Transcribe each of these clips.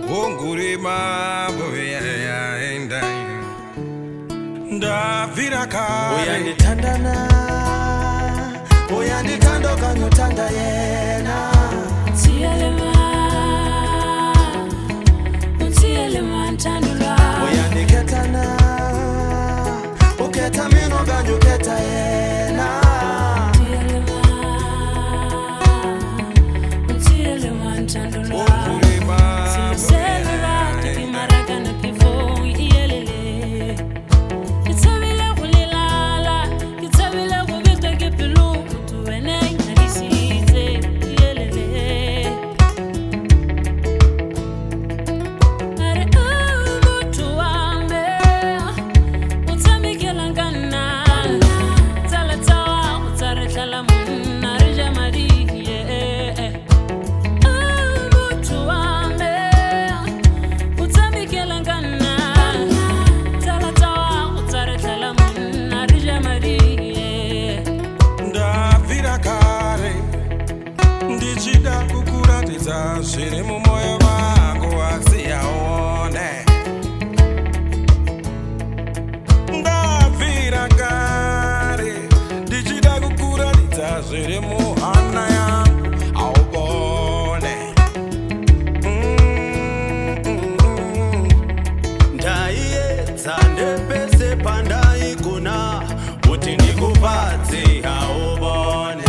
Ongurima boya enda Ndavira kare Uyandithandana Uyandithanda okanye uthanda yena Uthiyelema nthando lwami Uyandikhethana Ukhetha mina okanye ukhetha yena Uthiyelema nthando lwami Ndichida kukuratidza zviri mumoyo wangu wasiyaone Ndabvira kare ndichida kukuratidza zviri muhana yangu aubone Ndaiedza ndepese pandaigona kuti ndikupatse aubone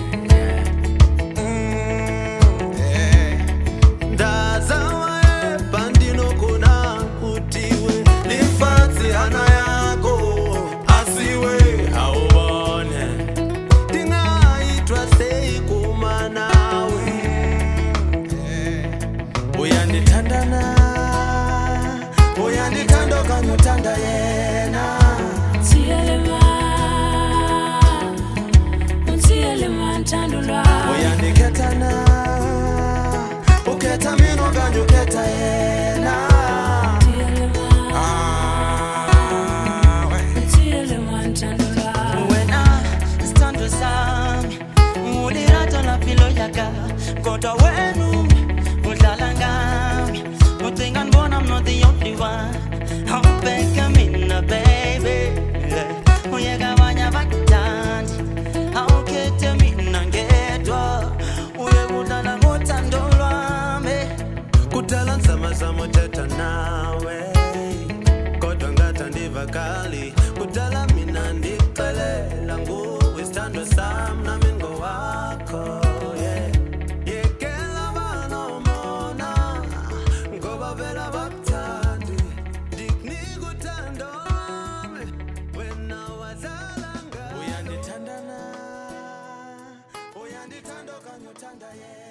Uyandithandana Uyandithanda okanye uthanda yena Uthiyelema nthando lwami Uyandikhethana Ukhetha mina okanye ukhetha yena Uthiyelema nthando lwami Wena sithando sami Ulirato na pilo yaka Kodwa wenu udlala ngami Ucinga ngibona I'm not the only one Awubheka mina baby Uyeka abanye abakuthandi Awukhethe mina ngedwa Uyekudlala ngothando lwami Kudala nzamazama uthetha nawe Kodwa ngathi andivakali Kudala mina ndikuxelela nguwe isithando sami nami ngowakho Uyandithanda okanye uthanda yena